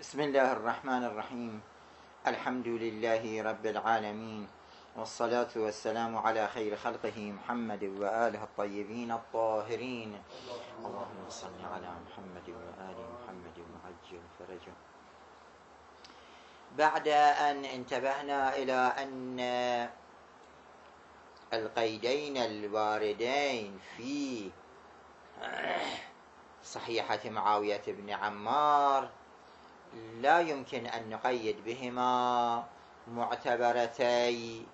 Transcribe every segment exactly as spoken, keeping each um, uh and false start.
بسم الله الرحمن الرحيم. الحمد لله رب العالمين، والصلاة والسلام على خير خلقه محمد وآله الطيبين الطاهرين. اللهم صل على محمد وآل محمد وعجل فرجه. بعد أن انتبهنا إلى أن القيدين الواردين في صحيحة معاوية بن عمار لا يمكن أن نقيد بهما معتبرتي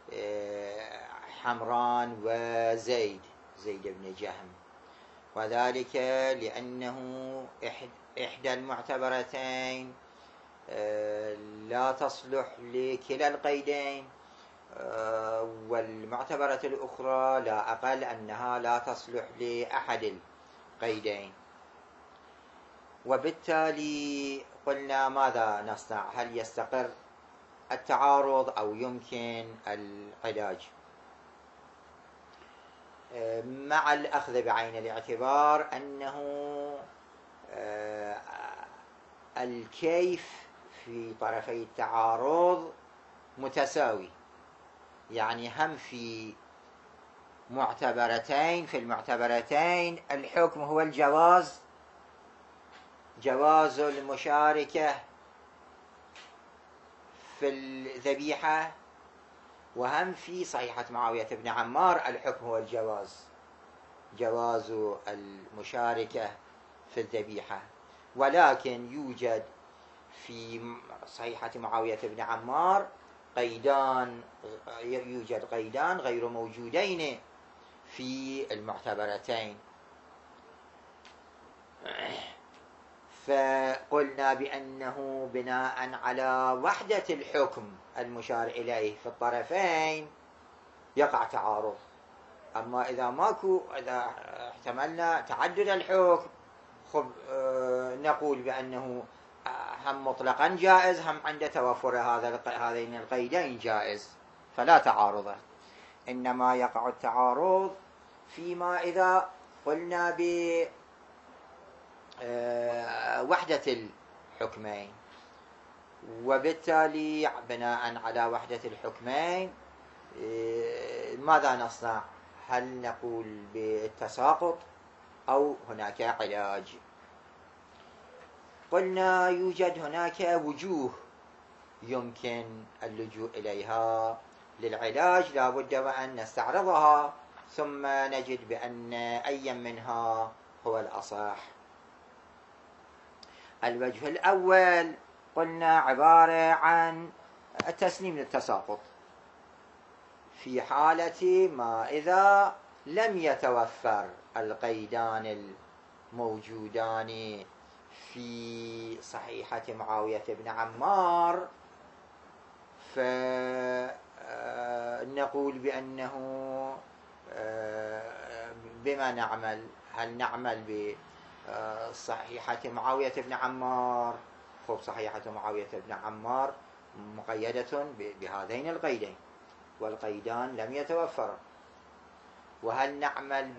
حمران وزيد زيد بن جهم، وذلك لأنه إحدى المعتبرتين لا تصلح لكلا القيدين، والمعتبرة الأخرى لا أقل أنها لا تصلح لأحد القيدين. وبالتالي قلنا ماذا نصنع؟ هل يستقر التعارض أو يمكن العلاج؟ مع الأخذ بعين الاعتبار أنه الكيف في طرفي التعارض متساوي، يعني هم في معتبرتين في المعتبرتين الحكم هو الجواز، جواز المشاركة في الذبيحة، وهم في صحيحة معاوية بن عمار الحكم هو الجواز، جواز المشاركة في الذبيحة. ولكن يوجد في صحيحة معاوية بن عمار قيدان يوجد قيدان غير موجودين في المعتبرتين، فقلنا بأنه بناء على وحدة الحكم المشار إليه في الطرفين يقع تعارض. أما إذا ماكو إذا احتملنا تعدد الحكم خب نقول بأنه هم مطلقا جائز، هم عند توفر هذا هذين القيدين جائز، فلا تعارض. إنما يقع التعارض فيما إذا قلنا ب وحدة الحكمين، وبالتالي بناء على وحدة الحكمين ماذا نصنع؟ هل نقول بالتساقط أو هناك علاج؟ قلنا يوجد هناك وجوه يمكن اللجوء إليها للعلاج، لا بد وأن نستعرضها ثم نجد بأن أي منها هو الأصح. الوجه الأول قلنا عبارة عن التسليم للتساقط في حالة ما إذا لم يتوفر القيدان الموجودان في صحيحة معاوية بن عمار، فنقول بأنه بما نعمل؟ هل نعمل ب صحيحة معاوية بن عمار؟ خب صحيحة معاوية بن عمار مقيدة بهذين القيدين والقيدان لم يتوفر. وهل نعمل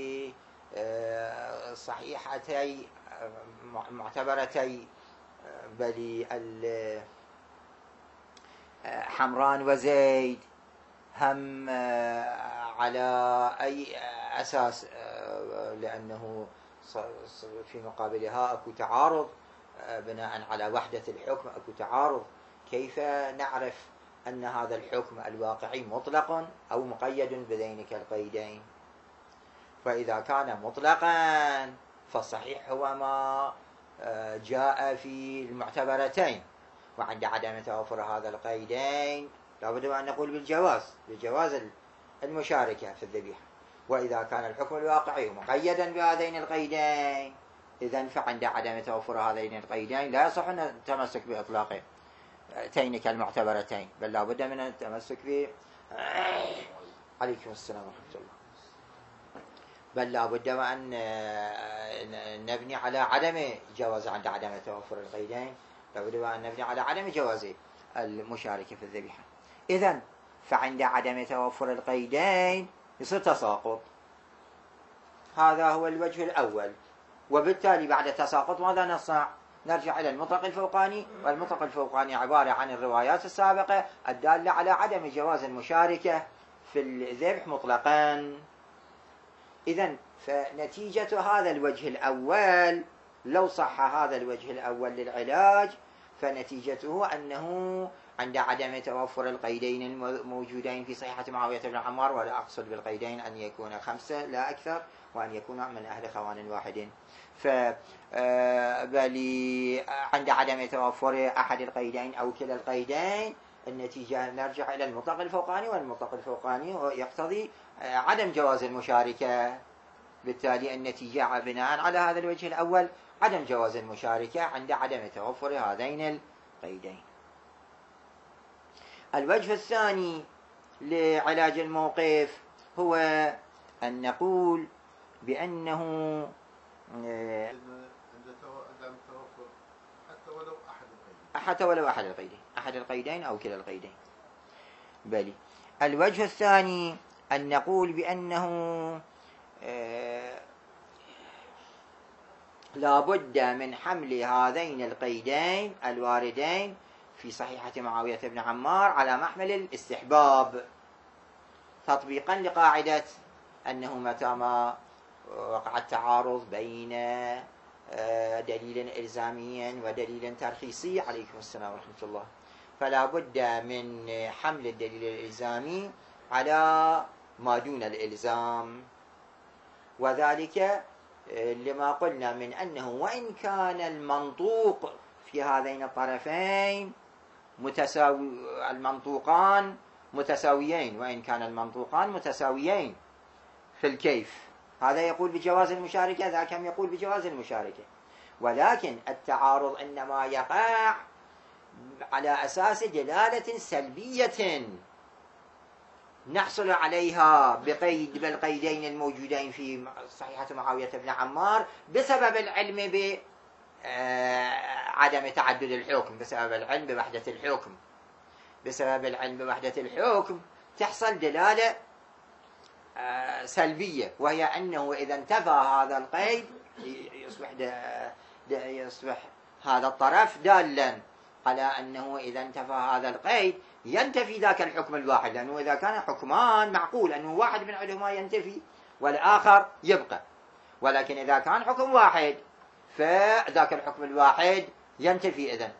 بصحيحتي معتبرتي بل حمران وزيد هم على أي أساس؟ لأنه في مقابلها أكو تعارض بناء على وحدة الحكم، أكو تعارض. كيف نعرف أن هذا الحكم الواقعي مطلق أو مقيد بذينك القيدين؟ فإذا كان مطلقا فالصحيح هو ما جاء في المعتبرتين، وعند عدم توفر هذا القيدين لابد أن نقول بالجواز بجواز المشاركة في الذبيحة. وإذا كان الحكم الواقعي مقيدا بهذين القيدين إذن فعند عدم توفر هذين القيدين لا يصح أن التمسك بإطلاق تينك المعتبرتين، بل لا بد من التمسك ب عليكم السلام ورحمة الله بل لا بد أن نبني على عدم جواز عند عدم توفر القيدين، لا بد أن نبني على عدم جواز المشاركة في الذبيحة. إذن فعند عدم توفر القيدين يصير تساقط. هذا هو الوجه الأول. وبالتالي بعد التساقط ماذا نصنع؟ نرجع إلى المطلق الفوقاني، والمطلق الفوقاني عبارة عن الروايات السابقة الدالة على عدم جواز المشاركة في الذبح مطلقا. إذن فنتيجة هذا الوجه الأول، لو صح هذا الوجه الأول للعلاج، فنتيجته أنه عند عدم توفر القيدين الموجودين في صحيحة معاوية بن عمار، ولا أقصد بالقيدين أن يكون خمسة لا أكثر، وأن يكون من أهل خوان واحد، ف بل عند عدم توفر أحد القيدين أو كلا القيدين، النتيجة نرجع إلى المطلق الفوقاني، والمطلق الفوقاني يقتضي عدم جواز المشاركة. بالتالي النتيجة بناء على هذا الوجه الأول عدم جواز المشاركة عند عدم توفر هذين القيدين. الوجه الثاني لعلاج الموقف هو أن نقول بأنه حتى ولو أحد القيدين أحد القيدين أو كلا القيدين. بل الوجه الثاني أن نقول بأنه لا بد من حمل هذين القيدين الواردين في صحيحة معاوية بن عمار على محمل الاستحباب، تطبيقا لقاعدة أنه متى ما وقع التعارض بين دليل إلزامي ودليل ترخيصي، عليكم السلام ورحمة الله، فلا بد من حمل الدليل الإلزامي على ما دون الإلزام، وذلك لما قلنا من أنه وإن كان المنطوق في هذين الطرفين متساوي، المنطوقان متساويين، وإن كان المنطوقان متساويين في الكيف، هذا يقول بجواز المشاركة، ذاك يقول بجواز المشاركة، ولكن التعارض إنما يقع على أساس دلالة سلبية نحصل عليها بقيد بالقيدين الموجودين في صحيحة معاوية بن عمار بسبب العلم بعدم تعدد الحكم، بسبب العلم بوحدة الحكم، بسبب العلم بوحدة الحكم تحصل دلالة سلبية، وهي أنه إذا انتفى هذا القيد يصبح يصبح هذا الطرف دالا على أنه إذا انتفى هذا القيد ينتفي ذاك الحكم الواحد، لأنه إذا كان حكمان معقول أنه واحد من عندهما ينتفي والآخر يبقى، ولكن إذا كان حكم واحد فذاك الحكم الواحد ينتفي إذن،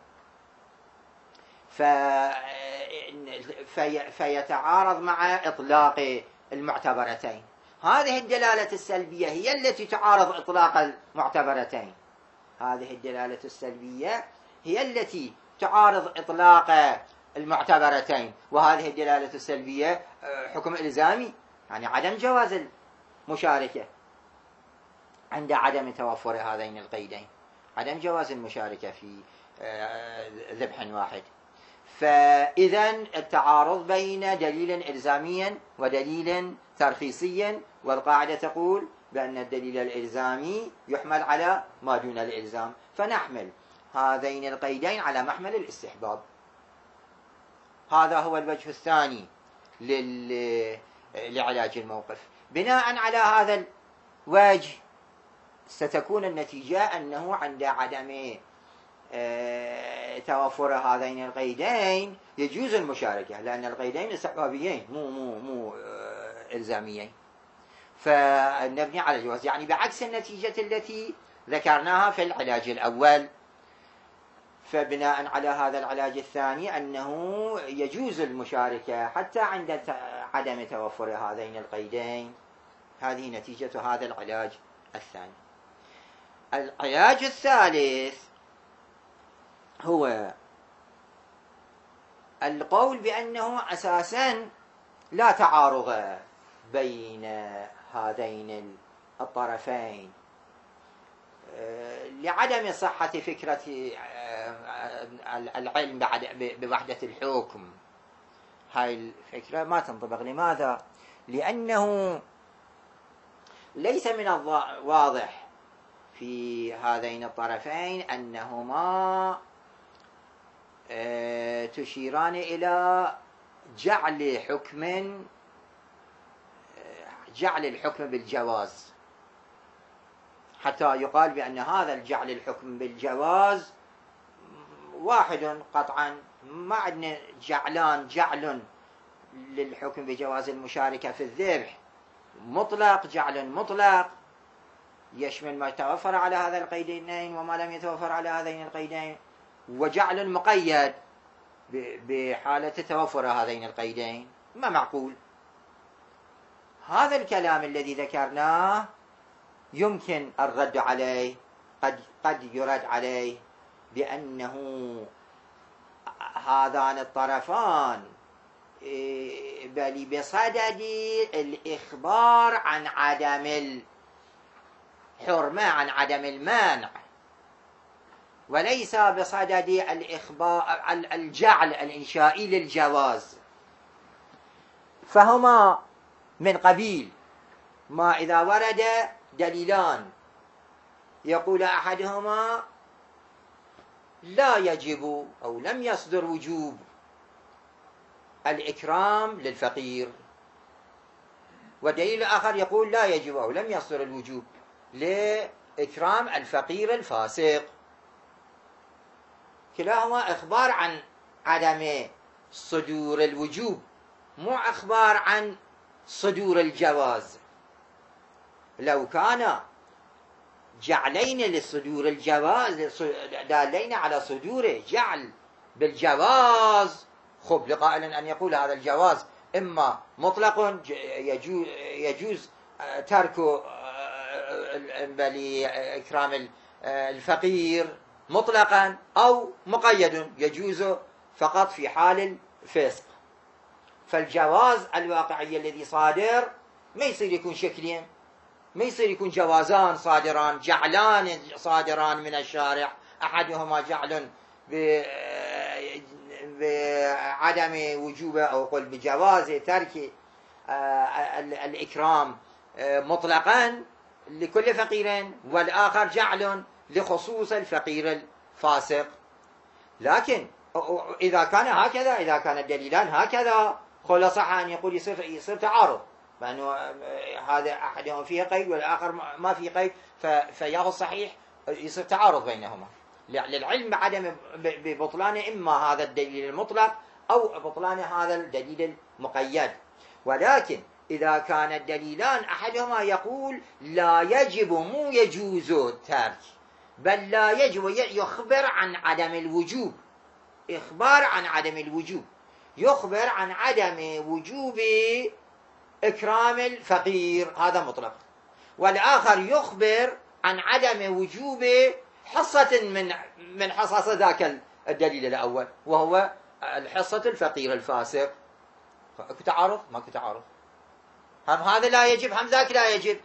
في فيتعارض مع إطلاق المعتبرتين. هذه الدلالة السلبية هي التي تعارض إطلاق المعتبرتين، هذه الدلالة السلبية هي التي تعارض إطلاق المعتبرتين، وهذه الدلالة السلبية حكم إلزامي، يعني عدم جواز المشاركة عند عدم توفر هذين القيدين، عدم جواز المشاركة في ذبح واحد. فإذا التعارض بين دليل إلزامي ودليل ترخيصي، والقاعدة تقول بأن الدليل الإلزامي يحمل على ما دون الإلزام، فنحمل هذين القيدين على محمل الاستحباب. هذا هو الوجه الثاني لل... لعلاج الموقف. بناء على هذا الوجه ستكون النتيجة أنه عند عدم توفر هذين القيدين يجوز المشاركة، لأن القيدين استحبابيين مو مو مو إلزاميين، فنبني على الجواز، يعني بعكس النتيجة التي ذكرناها في العلاج الأول. فبناء على هذا العلاج الثاني أنه يجوز المشاركة حتى عند عدم توفر هذين القيدين. هذه نتيجة هذا العلاج الثاني. العلاج الثالث هو القول بأنه أساسا لا تعارض بين هذين الطرفين لعدم صحة فكرة العلم بوحدة الحكم. هاي الفكرة ما تنطبق. لماذا؟ لأنه ليس من الواضح في هذين الطرفين أنهما تشيران إلى جعل حكم جعل الحكم بالجواز حتى يقال بأن هذا الجعل الحكم بالجواز واحد قطعا، ما عندنا جعلان، جعل للحكم بجواز المشاركة في الذبح مطلق، جعل مطلق يشمل ما توفر على هذا القيدين وما لم يتوفر على هذين القيدين، وجعل مقيد بحالة توفر هذين القيدين. ما معقول. هذا الكلام الذي ذكرناه يمكن الرد عليه، قد قد يرد عليه بأنه هذان الطرفان بل بصدد الإخبار عن عدم الحرمة، عن عدم المانع، وليس بصدد الإخبار الجعل الإنشائي للجواز. فهما من قبيل ما إذا ورد دليلان يقول أحدهما لا يجب أو لم يصدر وجوب الإكرام للفقير، والدليل الآخر يقول لا يجب أو لم يصدر الوجوب لإكرام الفقير الفاسق، كلاهما إخبار عن عدم صدور الوجوب، مو إخبار عن صدور الجواز. لو كان جعلين لصدور الجواز دالين على صدوره جعل بالجواز، خب لقائل أن يقول هذا الجواز إما مطلق يجوز, يجوز ترك لإكرام الفقير مطلقا، أو مقيد يجوز فقط في حال الفسق. فالجواز الواقعي الذي صادر ما يصير يكون شكلين، ما يصير يكون جوازان صادران، جعلان صادران من الشارع، أحدهما جعل بعدم وجوب أو قل بجواز ترك الإكرام مطلقا لكل فقير، والآخر جعل لخصوص الفقير الفاسق. لكن إذا كان هكذا، إذا كان الدليلان هكذا، خلاص أن يقول يصير يصير تعارض، لأنه هذا أحدهم فيه قيد والآخر ما فيه قيد، فياخذ صحيح يصير تعارض بينهما للعلم بعدم ببطلان إما هذا الدليل المطلق أو بطلان هذا الدليل المقيد. ولكن إذا كان الدليلان أحدهما يقول لا يجب مو يجوز الترك، بل لا يجب، يخبر عن عدم الوجوب، إخبار عن عدم الوجوب، يخبر عن عدم وجوب إكرام الفقير، هذا مطلق. والآخر يخبر عن عدم وجوب حصة من من حصص ذاك الدليل الأول، وهو الحصة الفقير الفاسق. اكو تعارض؟ ماكو تعارض. هم هذا لا يجب، هم ذاك لا يجب،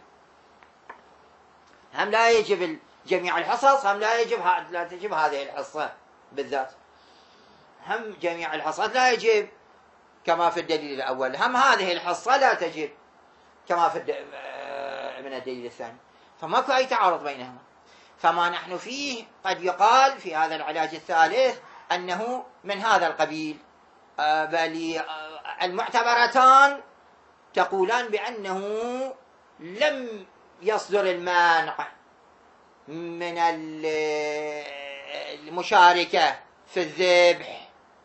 هم لا يجب جميع الحصص، هم لا يجب لا تجب هذه الحصة بالذات، هم جميع الحصات لا يجب كما في الدليل الأول، هم هذه الحصة لا تجب كما في من الدليل الثاني. فماكو أي تعارض بينهما. فما نحن فيه قد يقال في هذا العلاج الثالث أنه من هذا القبيل، بل المعتبرتان تقولان بأنه لم يصدر المانع من المشاركة في الذبح،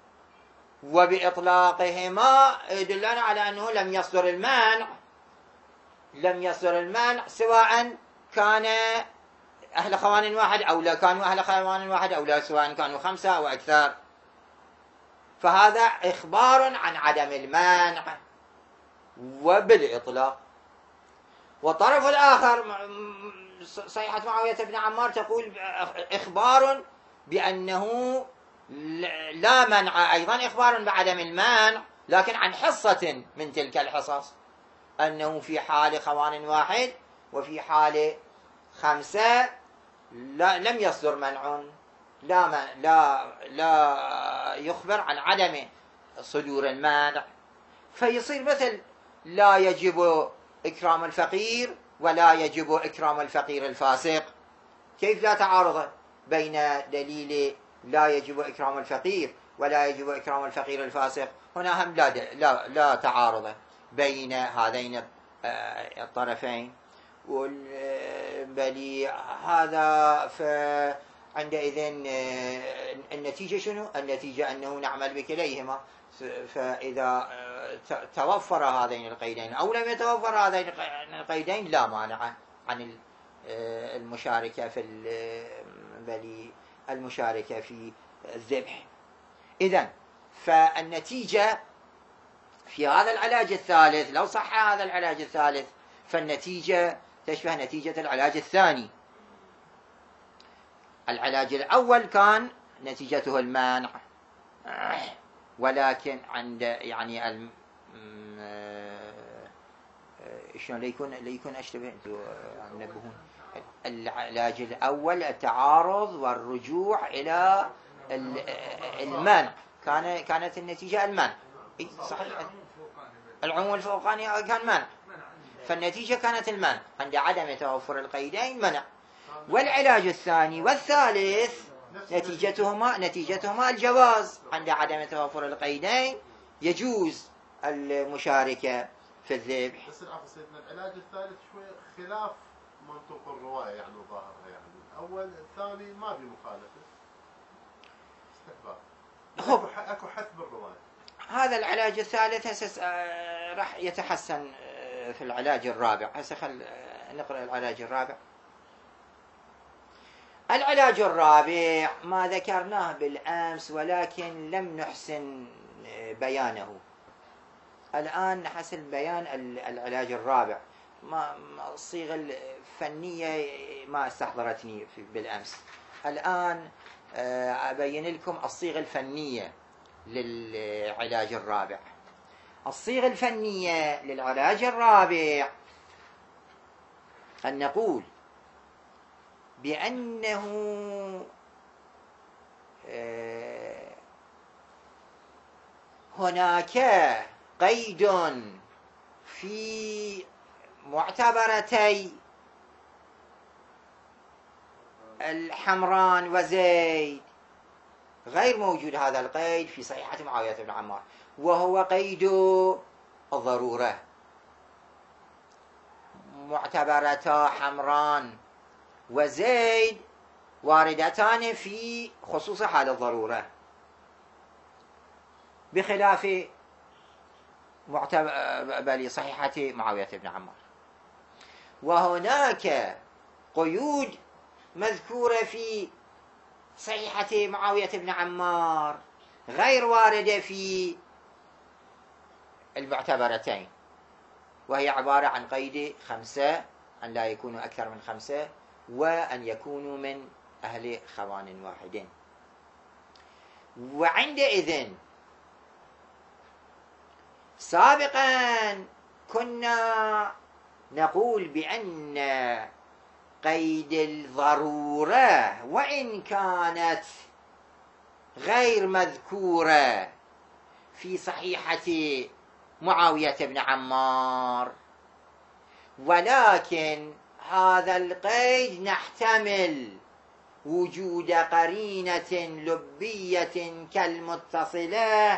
وبإطلاقهما يدلنا على أنه لم يصدر المانع، لم يصدر المانع سواء كان أهل خوان واحد أو لا كانوا أهل خوان واحد أو لا، سواء كانوا خمسة أو أكثر. فهذا إخبار عن عدم المانع وبالإطلاق. والطرف الآخر صحيحة معاوية بن عمار تقول إخبار بأنه لا منع، أيضا إخبار بعدم المانع لكن عن حصة من تلك الحصص، أنه في حال خوان واحد وفي حال خمسة لا لم يصدر منع، لا من لا لا يخبر عن عدم صدور المانع. فيصير مثل لا يجب إكرام الفقير ولا يجب إكرام الفقير الفاسق. كيف لا تعارض بين دليل لا يجب إكرام الفقير ولا يجب إكرام الفقير الفاسق؟ هنا هم لا لا لا تعارض بين هذين الطرفين. بل هذا فعندئذ النتيجة شنو؟ النتيجة أنه نعمل بكليهما. فإذا توفر هذين القيدين أو لم يتوفر هذين القيدين لا مانع عن المشاركة في بل المشاركة في الذبح. إذن فالنتيجة في هذا العلاج الثالث، لو صح هذا العلاج الثالث فالنتيجة تشبه نتيجة العلاج الثاني. العلاج الأول كان نتيجته المانع، ولكن عند يعني الم... شلون ليكون ليكون اشتبه انتم نبهون. العلاج الأول التعارض والرجوع إلى المانع، كان كانت النتيجة المانع. صحيح، العموم الفوقاني كان مانع، فالنتيجة كانت المانع عند عدم توفر القيدين منع. والعلاج الثاني والثالث نتيجتهما نتيجتهما الجواز، عند عدم توفر القيدين يجوز المشاركة في الذبح. بس العفو سيدنا، العلاج الثالث شوي خلاف منطوق الرواية يعني ظاهرها، يعني الأول الثاني ما في مخالفة، استحباب. اكو اكو حث بالرواية. هذا العلاج الثالث هسه راح يتحسن في العلاج الرابع. هسه خل نقرأ العلاج الرابع. العلاج الرابع ما ذكرناه بالأمس ولكن لم نحسن بيانه. الآن نحسن بيان العلاج الرابع. ما الصيغة الفنية ما استحضرتني بالأمس. الآن أبين لكم الصيغة الفنية للعلاج الرابع. الصيغة الفنية للعلاج الرابع أن نقول بأنه هناك قيد في معتبرتي الحمران وزيد غير موجود. هذا القيد في صحيحة معاوية بن عمار، وهو قيد الضرورة. معتبرتا حمران وزيد واردتان في خصوص حال الضرورة، بخلاف معتبر صحيحة معاوية بن عمار. وهناك قيود مذكورة في صحيحة معاوية بن عمار غير واردة في المعتبرتين، وهي عبارة عن قيد خمسة، أن لا يكونوا أكثر من خمسة، وأن يكونوا من أهل خوان واحد. وعندئذ سابقا كنا نقول بأن قيد الضرورة وإن كانت غير مذكورة في صحيحة معاوية بن عمار، ولكن هذا القيد نحتمل وجود قرينة لبية كالمتصلة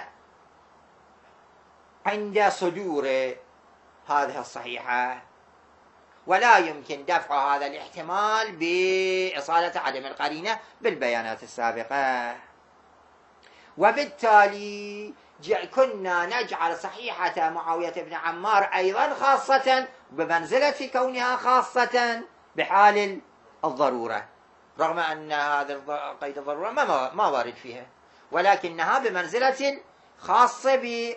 عند صدور هذه الصحيحة، ولا يمكن دفع هذا الاحتمال بإصالة عدم القرينة بالبيانات السابقة. وبالتالي كنا نجعل صحيحة معاوية بن عمار أيضا خاصة بمنزلة كونها خاصة بحال الضرورة، رغم أن هذا قيد الضرورة ما ما وارد فيها، ولكنها بمنزلة خاصة ب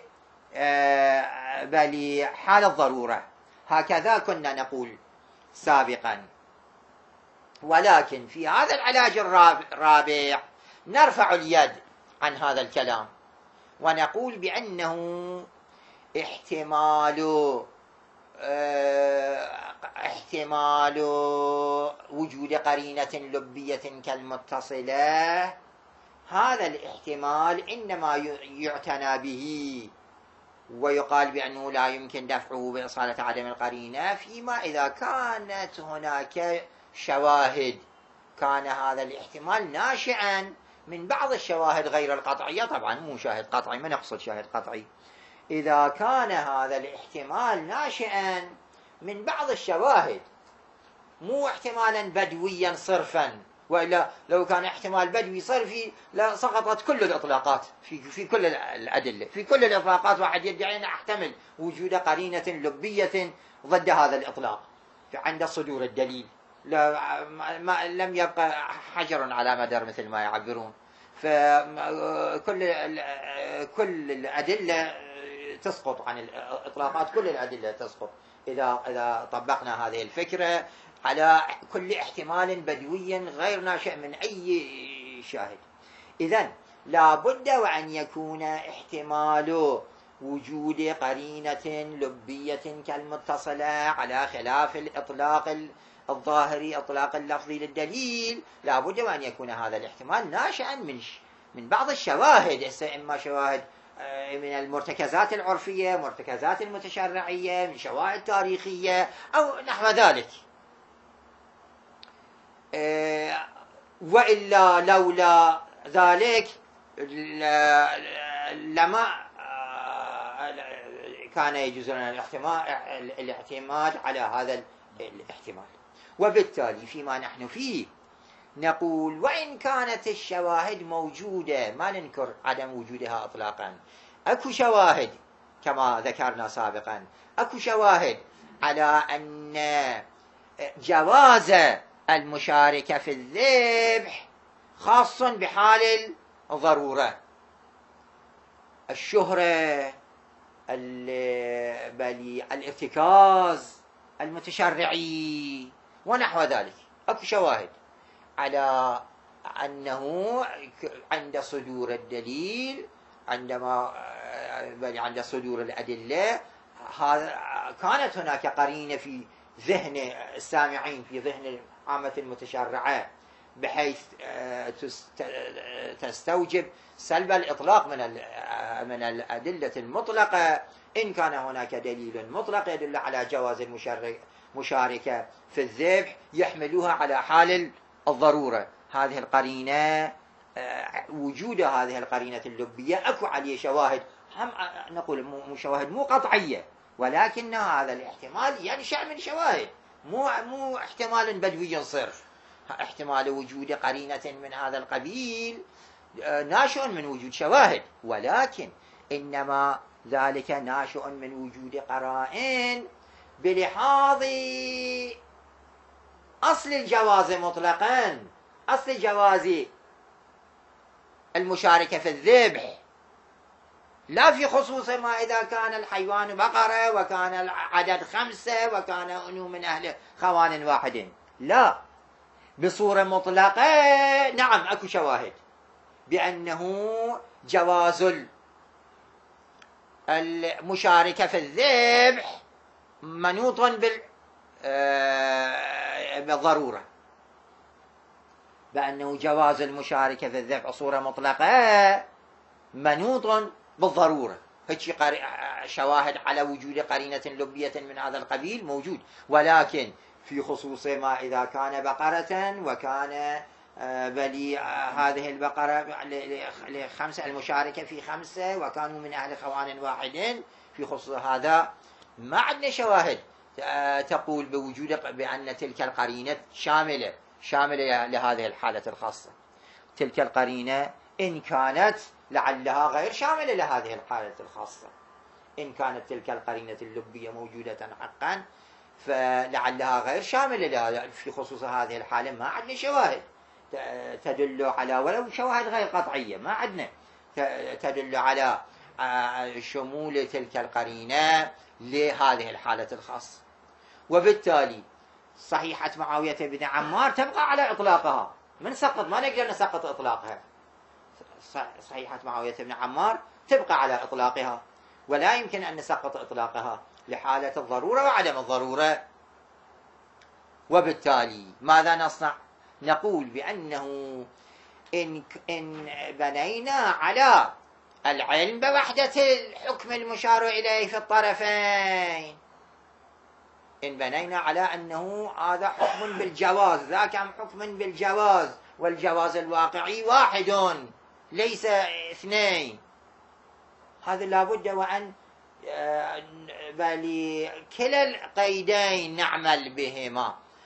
بل حال الضرورة. هكذا كنا نقول سابقا. ولكن في هذا العلاج الرابع نرفع اليد عن هذا الكلام ونقول بأنه احتمال احتمال وجود قرينة لبية كالمتصلة، هذا الاحتمال إنما يعتنى به ويقال بأنه لا يمكن دفعه بإصالة عدم القرينة فيما إذا كانت هناك شواهد. كان هذا الاحتمال ناشئا من بعض الشواهد غير القطعية، طبعا مو شاهد قطعي، ما نقصد شاهد قطعي. إذا كان هذا الاحتمال ناشئا من بعض الشواهد مو احتمالا بدويا صرفا، وإلا لو كان احتمال بدوي صرفي لسقطت كل الإطلاقات في في كل الأدلة، في كل الإطلاقات واحد يدعي أن أحتمل وجود قرينة لبية ضد هذا الإطلاق عند صدور الدليل، لا ما لم يبقى حجر على مدار مثل ما يعبرون. فكل كل الأدلة تسقط عن الإطلاقات، كل الأدلة تسقط إذا إذا طبقنا هذه الفكرة على كل احتمال بدوي غير ناشئ من أي شاهد. إذن لا بد وأن يكون احتمال وجود قرينة لبية كالمتصلة على خلاف الإطلاق الظاهري، إطلاق اللفظي للدليل، لا بد وأن يكون هذا الاحتمال ناشئا من من بعض الشواهد، إما شواهد من المرتكزات العرفية، مرتكزات المتشرعية، من شواهد تاريخية أو نحو ذلك. وإلا لولا ذلك لما كان يجوز لنا الاعتماد على هذا الاحتمال. وبالتالي فيما نحن فيه نقول وإن كانت الشواهد موجودة، ما ننكر عدم وجودها إطلاقا، أكو شواهد كما ذكرنا سابقا، أكو شواهد على أن جواز المشاركة في الذبح خاص بحال الضرورة، الشهرة، الارتكاز المتشرعي ونحو ذلك. أكو شواهد على أنه عند صدور الدليل، عندما بل عند صدور الأدلة، كانت هناك قرينة في ذهن السامعين، في ذهن عامة المتشرعة، بحيث تستوجب سلب الإطلاق من من الأدلة المطلقة. إن كان هناك دليل مطلق يدل على جواز المشاركة في الذبح يحملوها على حال الضرورة. هذه القرينة، وجود هذه القرينة اللبية أكو عليه شواهد، هم نقول مو شواهد مو قطعية، ولكن هذا الاحتمال ينشأ من شواهد، مو مو احتمال بدوي صرف. احتمال وجود قرينة من هذا القبيل ناشئ من وجود شواهد، ولكن إنما ذلك ناشئ من وجود قرائن بلحاظ أصل الجواز مطلقا، أصل جواز المشاركة في الذبح، لا في خصوص ما إذا كان الحيوان بقرة وكان العدد خمسة وكان أنه من أهل خوان واحد، لا، بصورة مطلقة. نعم أكو شواهد بأنه جواز المشاركة في الذبح منوط بالضرورة، بأنه جواز المشاركة في الذبح بصورة مطلقة منوط بالضرورة. هيك شواهد على وجود قرينة لبية من هذا القبيل موجود، ولكن في خصوص ما إذا كان بقرة وكان بلي هذه البقرة لخمسة، المشاركة في خمسة وكانوا من أهل خوان واحد، في خصوص هذا ما عندنا شواهد تقول بوجود بأن تلك القرينة شاملة شاملة لهذه الحالة الخاصة. تلك القرينة إن كانت لعلها غير شاملة لهذه الحالة الخاصة، إن كانت تلك القرينة اللبية موجودة حقا فلعلها غير شاملة لها في خصوص هذه الحالة. ما عندنا شواهد تدل على، ولو شواهد غير قطعية، ما عندنا تدل على شمول تلك القرينة لهذه الحالة الخاصة. وبالتالي صحيحة معاوية بن عمار تبقى على إطلاقها، من سقط ما نقدر نسقط إطلاقها. صحيحة معاوية بن عمار تبقى على إطلاقها، ولا يمكن أن نسقط إطلاقها لحالة الضرورة وعدم الضرورة. وبالتالي ماذا نصنع؟ نقول بأنه إن, إن بنينا على العلم بوحدة الحكم المشار إليه في الطرفين، إن بنينا على أنه هذا حكم بالجواز، ذاك حكم بالجواز، والجواز الواقعي واحد ليس اثنين، هذا لابد وأن بل كلا القيدين نعمل بهما.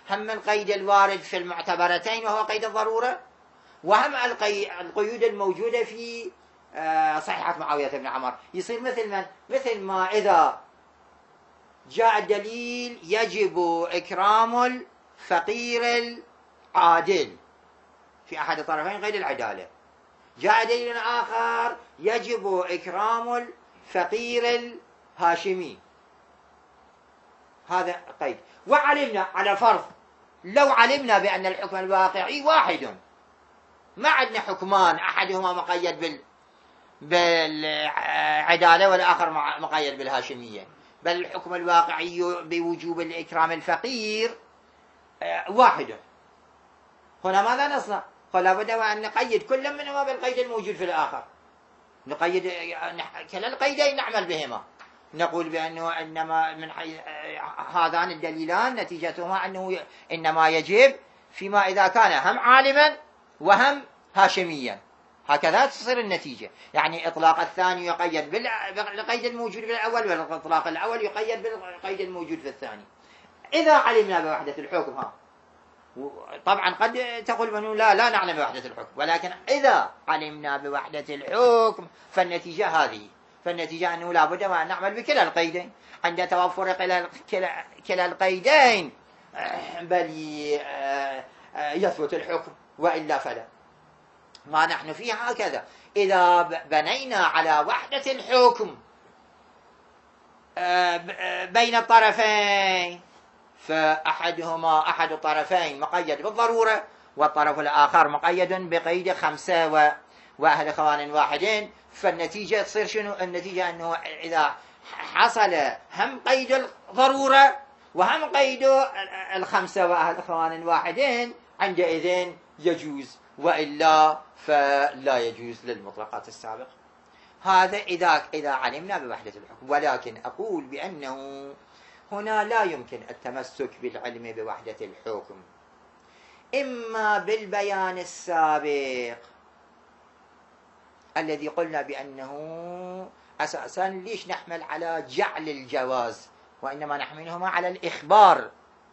هم القيد الوارد في المعتبرتين وهو قيد الضرورة، وهم القيود الموجودة في صحيحة معاوية بن عمر. يصير مثل من؟ مثل ما إذا جاء الدليل يجب إكرام الفقير العادل في أحد الطرفين غير العدالة، جاء دليل آخر يجب إكرام الفقير الهاشمي، هذا قيد. وعلمنا على فرض لو علمنا بأن الحكم الواقعي واحد، ما عندنا حكمان أحدهما مقيد بال بالعدالة والآخر مقيد بالهاشمية، بل الحكم الواقعي بوجوب الإكرام الفقير واحد، هنا ماذا نصنع؟ فلا بد أن نقيد كل منهما بالقيد الموجود في الآخر، نقيد كلا القيدين نعمل بهما، نقول بأنه إنما من هذان الدليلان نتيجتهما أنه إنما يجب فيما إذا كان هم عالما وهم هاشميا، هكذا تصير النتيجة. يعني إطلاق الثاني يقيد بالقيد الموجود في الأول، والإطلاق الأول يقيد بالقيد الموجود في الثاني. إذا علمنا بوحدة الحكم، ها طبعا قد تقول بأنه لا لا نعلم بوحدة الحكم، ولكن إذا علمنا بوحدة الحكم فالنتيجة هذه، فالنتيجة أنه لا بد أن نعمل بكلا القيدين. عند توفر كلا, كلا, كلا القيدين بل يثبت الحكم، وإلا فلا. ما نحن فيه هكذا، إذا بنينا على وحدة الحكم بين الطرفين فأحدهما أحد الطرفين مقيد بالضرورة، والطرف الآخر مقيد بقيد خمسة و... وأهل خوان واحدين، فالنتيجة تصير شنو؟ النتيجة أنه إذا حصل هم قيد الضرورة وهم قيد الخمسة وأهل خوان واحدين عندئذ يجوز، وإلا فلا يجوز للمطلقات السابقة. هذا إذا إذا علمنا بوحدة الحكم. ولكن أقول بأنه هنا لا يمكن التمسك بالعلم بوحدة الحكم، إما بالبيان السابق الذي قلنا بأنه أساسا ليش نحمل على جعل الجواز، وإنما نحملهما على الإخبار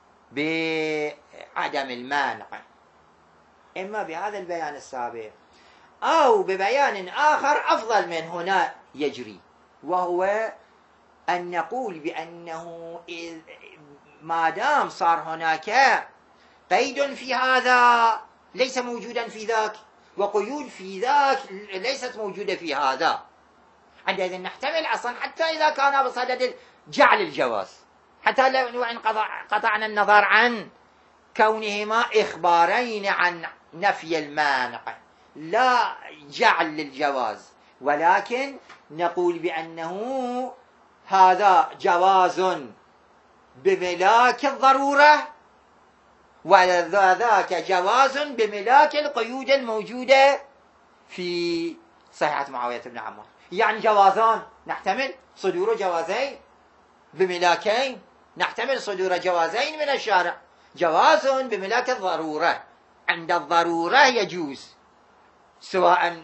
بعدم المانع، إما بهذا البيان السابق أو ببيان آخر أفضل من هنا يجري، وهو أن نقول بأنه ما دام صار هناك قيد في هذا ليس موجودا في ذاك، وقيود في ذاك ليست موجودة في هذا، عندئذ نحتمل أصلا حتى إذا كان بصدد جعل الجواز، حتى لو إن قطعنا النظر عن كونهما إخبارين عن نفي المانع لا جعل للجواز، ولكن نقول بأنه هذا جواز بملاك الضرورة وذاك جواز بملاك القيود الموجودة في صحيحة معاوية بن عمر. يعني جوازان، نحتمل صدور جوازين بملاكين، نحتمل صدور جوازين من الشارع، جواز بملاك الضرورة، عند الضرورة يجوز، سواء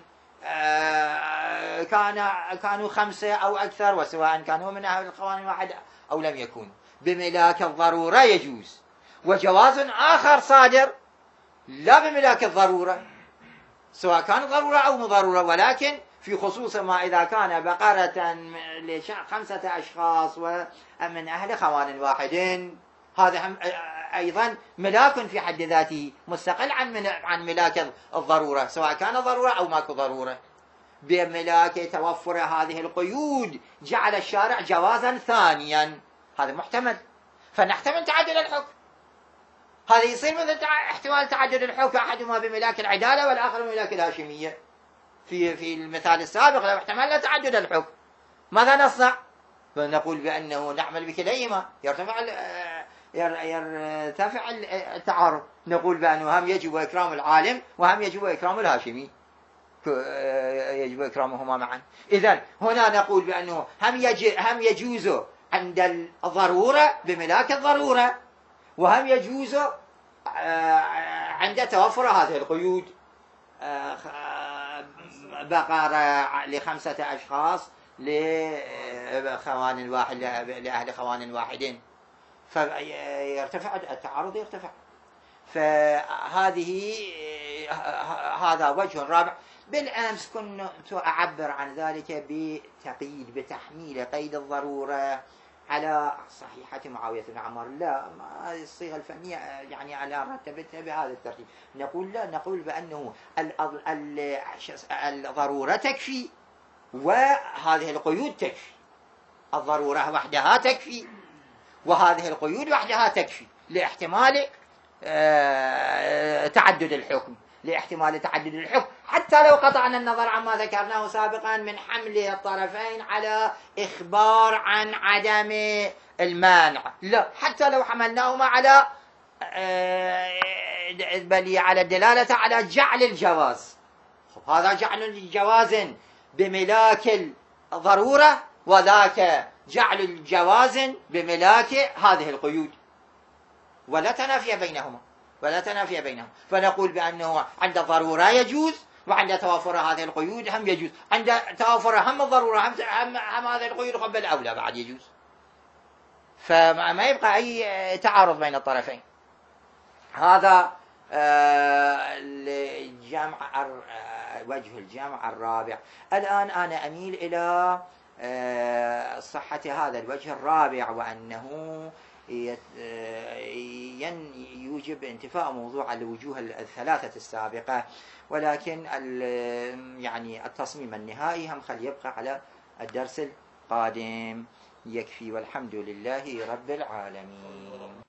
كان كانوا خمسة أو أكثر، وسواء كانوا من أهل القوانين واحد أو لم يكون، بملاك الضرورة يجوز. وجواز آخر صادر لا بملاك الضرورة، سواء كان ضرورة أو مضرورة، ولكن في خصوص ما إذا كان بقرة لخمسة أشخاص ومن أهل خوان واحدين، هذا أيضا ملاك في حد ذاته مستقل عن عن ملاك الضرورة، سواء كان ضرورة أو ماكو ضرورة. بملاك توفر هذه القيود جعل الشارع جوازا ثانيا، هذا محتمل، فنحتمل تعدد الحكم. هذا يصير مثل احتمال تعدد الحكم، أحدهما بملاك العدالة والآخر بملاك الهاشمية. في في المثال السابق لو احتملنا تعدد الحكم ماذا نصنع؟ فنقول بأنه نعمل بكليهما، يرتفع يرتفع التعارض، نقول بأنه هم يجب إكرام العالم وهم يجب إكرام الهاشمي، يجب إكرامهما معا. إذن هنا نقول بأنه هم هم يجوز عند الضرورة بملاك الضرورة، وهم يجوز عند توفر هذه القيود، بقرة لخمسة أشخاص لخوان واحد لأهل خوان واحدين. فيرتفع التعارض، يرتفع. فهذه هذا وجه رابع. بالأمس كنت أعبر عن ذلك بتقييد بتحميل قيد الضرورة على صحيحة معاوية بن عمار. لا، ما الصيغة الفنية يعني على رتبتها بهذا الترتيب. نقول لا، نقول بأنه الضرورة تكفي وهذه القيود تكفي. الضرورة وحدها تكفي وهذه القيود وحدها تكفي لاحتمال تعدد الحكم، لاحتمال تعدد الحكم، حتى لو قطعنا النظر عما ذكرناه سابقا من حمل الطرفين على إخبار عن عدم المانع. لا، حتى لو حملناهما على بل على الدلالة على جعل الجواز. هذا جعل الجواز بملاك الضرورة، وذاك جعل الجواز بملاك هذه القيود، ولا تنافي بينهما، ولا تنافي بينهما. فنقول بأنه عند الضرورة يجوز، وعند توافر هذه القيود هم يجوز. عند توافر هم الضرورة هم, هم, هم هذه القيود قبل أولى بعد يجوز. فما يبقى أي تعارض بين الطرفين. هذا الجمع، وجه الجمع الرابع. الآن أنا أميل إلى صحة هذا الوجه الرابع، وأنه يوجب انتفاء موضوع الوجوه الثلاثة السابقة، ولكن يعني التصميم النهائي هم خلي يبقى على الدرس القادم. يكفي، والحمد لله رب العالمين.